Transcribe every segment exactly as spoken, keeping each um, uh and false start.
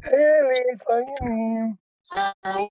אלי, פעמים. היי.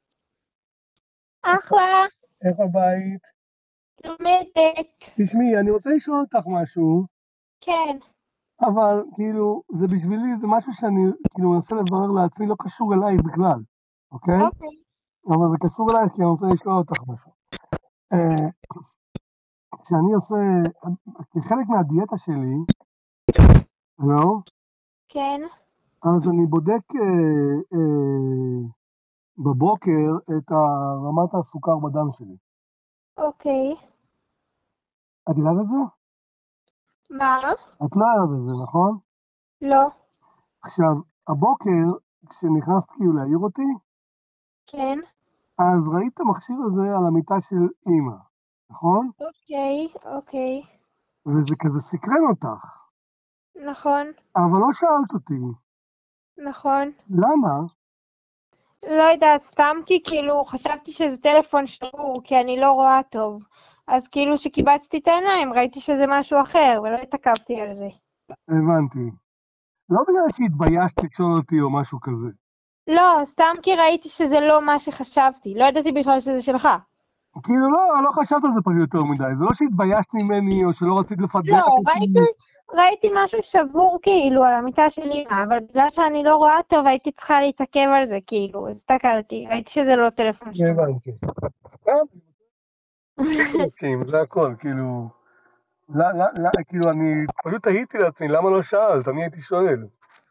אחלה. איך הבית? לומדת. תשמעי, אני רוצה לשאול אותך משהו, כן. אבל כאילו, זה בשבילי, זה משהו שאני כאילו מנסה לברר לעצמי, לא קשור אלייך בכלל, אוקיי? אוקיי. אבל זה קשור אלייך כי אני רוצה לשאול אותך משהו. אה, כשאני עושה, כחלק מהדיאטה שלי, לא? כן. אז אני בודק אה, אה, בבוקר את רמת הסוכר בדם שלי. אוקיי. את יודעת את זה? מה? את לא יודעת את זה, נכון? לא. עכשיו, הבוקר, כשנכנסת כאילו להעיר אותי, כן. אז ראית את המכשיר הזה על המיטה של אמא, נכון? אוקיי. אוקיי. וזה כזה סקרן אותך, נכון. אבל לא שאלת אותי, נכון. למה? לא יודעת, סתם כי כאילו חשבתי שזה טלפון שבור, כי אני לא רואה טוב. אז כאילו שקיבצתי את העיניים, ראיתי שזה משהו אחר, ולא התעכבתי על זה. הבנתי. לא בגלל שהתביישת לשאול אותי או משהו כזה. לא, סתם כי ראיתי שזה לא מה שחשבתי. לא ידעתי בכלל שזה שלך. כאילו לא, לא חשבת על זה פשוט יותר מדי, זה לא שהתביישת ממני או שלא רצית לפדח לא, ראיתי, אותי. ראיתי משהו שבור כאילו על המיטה של אמא, אבל בגלל שאני לא רואה טוב הייתי צריכה להתעכב על זה כאילו, הסתכלתי, ראיתי שזה לא טלפון שבור. הבנתי. טוב, זה הכל, כאילו, לא, לא, לא, כאילו אני פשוט תהיתי לעצמי, למה לא שאלת? אני הייתי שואל.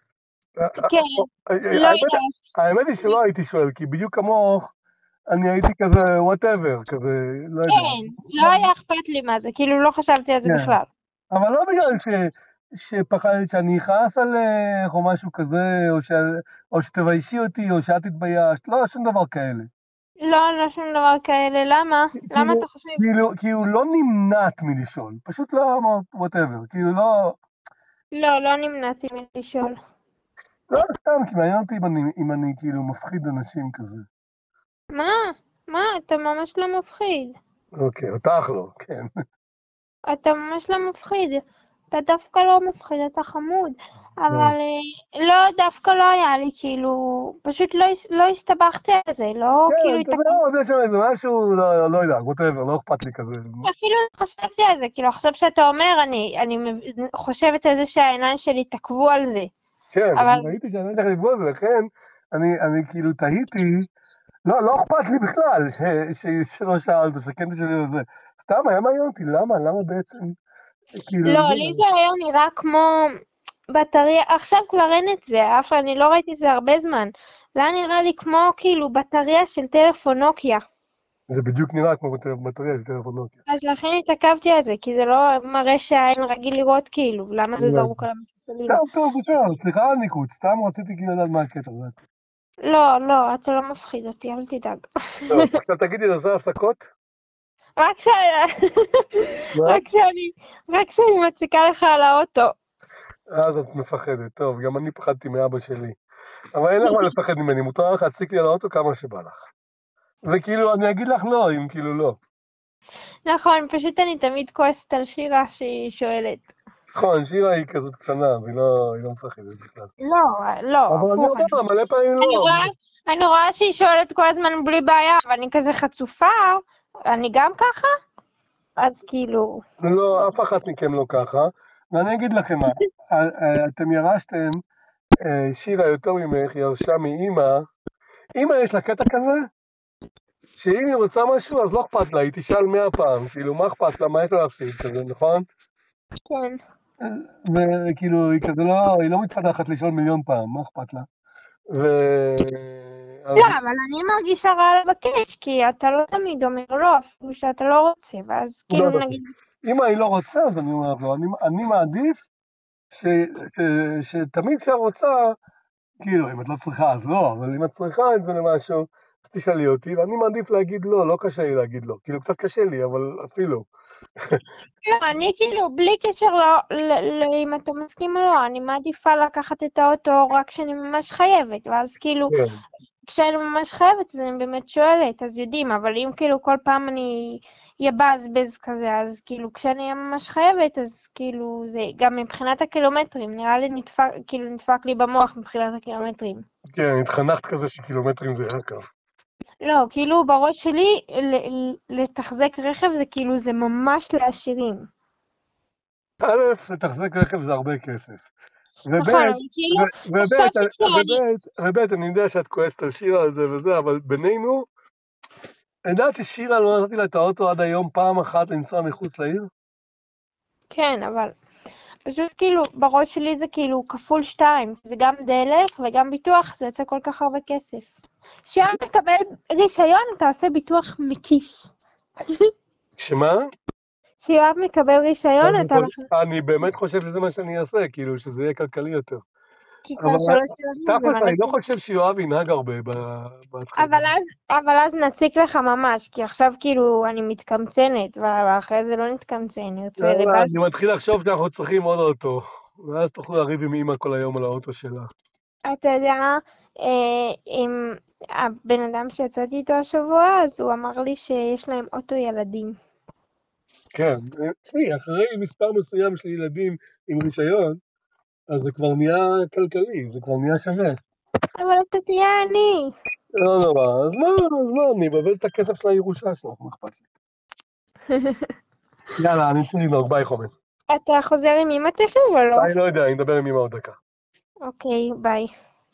כן, לא האמת, יודעת. האמת היא שלא הייתי שואל, כי בדיוק כמוך, אני הייתי כזה whatever, כזה, לא יודע. כן, לא היה אכפת לי מה זה, כאילו לא חשבתי על זה כן. בכלל. אבל לא בגלל ש, שפחדת שאני אכעס עליך או משהו כזה, או, ש, או שתביישי אותי, או שאת התביישת, לא, שום דבר כאלה. לא, לא שום דבר כאלה, למה? למה כאילו, אתה חושב? כאילו, כאילו לא נמנעת מלשאול, פשוט לא אמרת whatever, כאילו לא, לא, לא נמנעתי מלשאול. לא סתם, כי מעניין אותי אם אני, אם אני כאילו מפחיד אנשים כזה. מה? מה? אתה ממש לא מפחיד. אוקיי, אותך לא, כן. אתה ממש לא מפחיד. אתה דווקא לא מפחיד, אתה חמוד. אבל אה, לא, דווקא לא היה לי, כאילו, פשוט לא, הס- לא הסתבכתי על זה, לא כן, כאילו אתה יודע, התעכבתי. עוד יש שם איזה משהו, לא, לא יודע, whatever, לא אכפת לי כזה. אפילו לא חשבתי על זה, כאילו עכשיו שאתה אומר, אני, אני מב- חושבת על זה שהעיניים שלי התעכבו על זה. כן, אבל אני ראיתי שאני צריך לפגוע בזה, לכן אני, אני כאילו תהיתי, לא, לא אכפת לי בכלל ש, ש, שלא שאלת, שכן תשאלי על זה. סתם היה מעניין אותי, למה, למה בעצם, כאילו, לא, זה, לי זה היה נראה כמו בטריה, עכשיו כבר אין את זה, אף אני לא ראיתי את זה הרבה זמן. זה היה נראה לי כמו כאילו בטריה של טלפון נוקיה. זה בדיוק נראה כמו בטריה של טלפון נוקיה. אז לכן התעכבתי על זה, כי זה לא מראה שהעין רגיל לראות כאילו, למה זה זרוק על המסתלים. טוב, טוב, בסדר, סליחה על ניקוד, סתם רציתי כאילו לדעת מה הקטע הזה. לא, לא, אתה לא מפחיד אותי, אל תדאג. טוב, עכשיו תגידי, נעשה הפסקות? רק שאני, מה? רק שאני, רק שאני מציקה לך על האוטו. אז את מפחדת, טוב, גם אני פחדתי מאבא שלי. אבל אין לך מה לפחד ממני, מותר לך להציק לי על האוטו כמה שבא לך. וכאילו, אני אגיד לך לא, אם כאילו לא. נכון, פשוט אני תמיד כועסת על שירה שהיא שואלת. נכון, שירה היא כזאת קטנה, אז היא לא, היא לא מפחדת בכלל. לא, לא, אבל אני הפוך. אומר לה מלא פעמים אני לא. רואה, אני רואה שהיא שואלת כל הזמן בלי בעיה, אבל אני כזה חצופה, אני גם ככה? אז כאילו... לא, אף אחת מכם לא ככה. ואני אגיד לכם מה, אתם ירשתם, שירה יותר ממך, ירשה מאמא. אמא יש לה קטע כזה, שאם היא רוצה משהו אז לא אכפת לה, היא תשאל מאה פעם, כאילו מה אכפת לה, מה יש לה להפסיד כזה, נכון? כן. וכאילו היא כזה לא, היא לא מתפתחת לשאול מיליון פעם, מה אכפת לה? ו... אז לא, אבל אני מרגישה רע לבקש, כי אתה לא תמיד אומר לא, אפילו שאתה לא רוצה, ואז לא, כאילו נגיד... אם היא לא רוצה אז אני אומר לו, אני, אני מעדיף ש, ש, שתמיד כשאת רוצה, כאילו אם את לא צריכה אז לא, אבל אם את צריכה את זה למשהו, אז תשאלי אותי, ואני מעדיף להגיד לא, לא קשה לי להגיד לא, כאילו קצת קשה לי, אבל אפילו. לא, אני כאילו, בלי קשר לא, ל- ל- אם אתה מסכים או לא, אני מעדיפה לקחת את האוטו רק כשאני ממש חייבת, ואז כאילו, כן. כשאני ממש חייבת, אז אני באמת שואלת, אז יודעים, אבל אם כאילו כל פעם אני יבזבז כזה, אז כאילו כשאני אהיה ממש חייבת, אז כאילו זה גם מבחינת הקילומטרים, נראה לי נדפק, כאילו נדפק לי במוח מבחינת הקילומטרים. כן, התחנכת כזה שקילומטרים זה יקר. לא, כאילו בראש שלי, ל- ל- לתחזק רכב זה כאילו, זה ממש לעשירים. א', לתחזק רכב זה הרבה כסף. וב', נכון, אבל כאילו, ו- וב', חשבתי שאני, וב', וב', אני יודע שאת כועסת על שירה על זה וזה, אבל בינינו, יודעת ששירה לא נתתי לה את האוטו עד היום פעם אחת לנסוע מחוץ לעיר? כן, אבל פשוט כאילו, בראש שלי זה כאילו כפול שתיים, זה גם דלק וגם ביטוח, זה יוצא כל כך הרבה כסף. כשאתה מקבל רישיון, אתה עושה ביטוח מקיש. שמה? כשיואב מקבל רישיון, אני אתה חושב- אני באמת חושב שזה מה שאני אעשה, כאילו, שזה יהיה כלכלי יותר. מחכה אבל שלוש שנים, זה תכלס, מלא אני לא כסף. חושב שיואב ינהג הרבה ב- בהתחלה. אבל אז, אבל אז נציק לך ממש, כי עכשיו כאילו אני מתקמצנת, ואחרי זה לא נתקמצן, נרצה לבד. אני מתחיל לחשוב שאנחנו צריכים עוד אוטו, ואז תוכלו לריב עם אמא כל היום על האוטו שלה. אתה יודע, אה, עם הבן אדם שיצאתי איתו השבוע, אז הוא אמר לי שיש להם אוטו ילדים. כן, תשמעי, אחרי מספר מסוים של ילדים עם רישיון, אז זה כבר נהיה כלכלי, זה כבר נהיה שווה. אבל אתה תהיה אני. לא נורא, אז מה, אז מה, אני אבזבז את הכסף של הירושה שלך, מה אכפת לי? יאללה, אני צריך לנהוג, ביי חומר. אתה חוזר עם אמא תכף או לא? אני לא יודע, אני אדבר עם אמא עוד דקה. אוקיי, ביי.